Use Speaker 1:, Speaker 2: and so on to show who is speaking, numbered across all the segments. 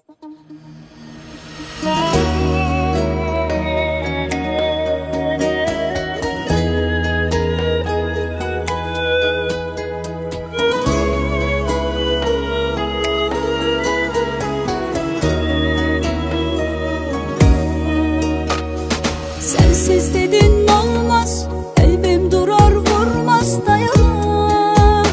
Speaker 1: Sensiz dedin olmaz, kalbim durar vurmaz dayan.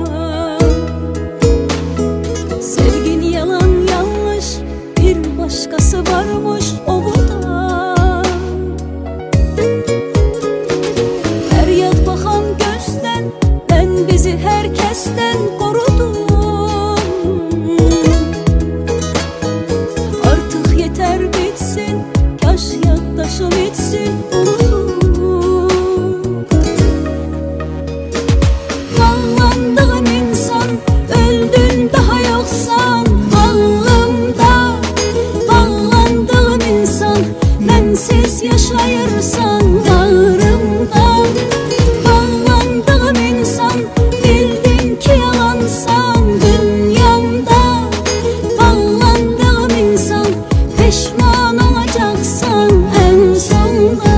Speaker 1: Sevgin yalan yanlış, bir başkası varmış ovuda. Her yat bakan gözden, ben bizi herkesten korudum. Artık yeter bitsin, kaş yaklaşım etsin. Bağlandığım insan, öldün daha yoksan bağrımda. Bağlandığım insan, bensiz yaşayırsan bağrımda. Bağlandığım insan, bildin ki yalansan dünyamda. Bağlandığım insan, pişman olacaksan en sonda.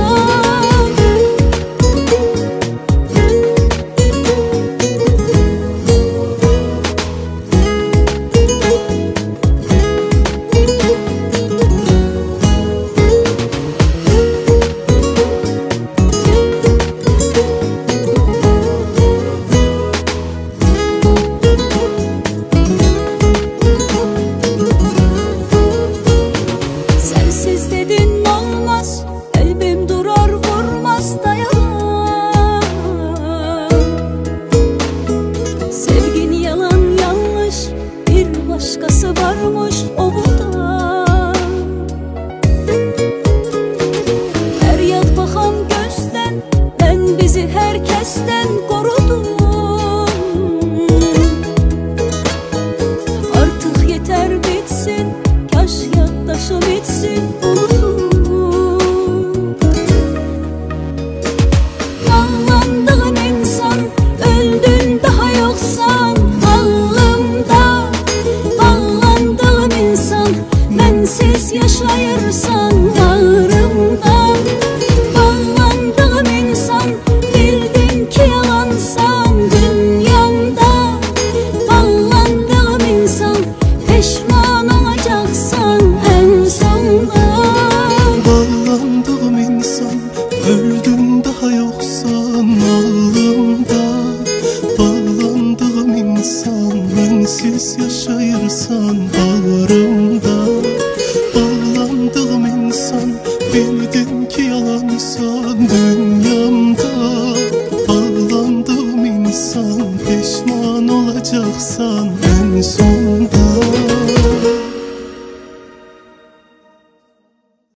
Speaker 1: Sensiz dedin olmaz, kalbim durar vurmaz dayan. Sevgin yalan yanlış, bir başkası varmış ovuda. Her yat bakan gözden, ben bizi herkesten korudum. Artık yeter bitsin, kaş yaklaşım etsin. Bağlandığım insan, öldün daha yoksan bağrımda. Bağlandığım insan, bensiz yaşayırsan bağrımda. Bağlandığım insan, bildin ki yalansan dünyamda. Bağlandığım insan, pişman olacaksan en sonda.
Speaker 2: Bağlandığım insan, öldüm daha yoksan ağlımda. Bağlandığım insan, bensiz yaşayırsan bağrımda. Bağlandığım insan, bildin ki yalansan dünyamda. Bağlandığım insan, pişman olacaksan en son.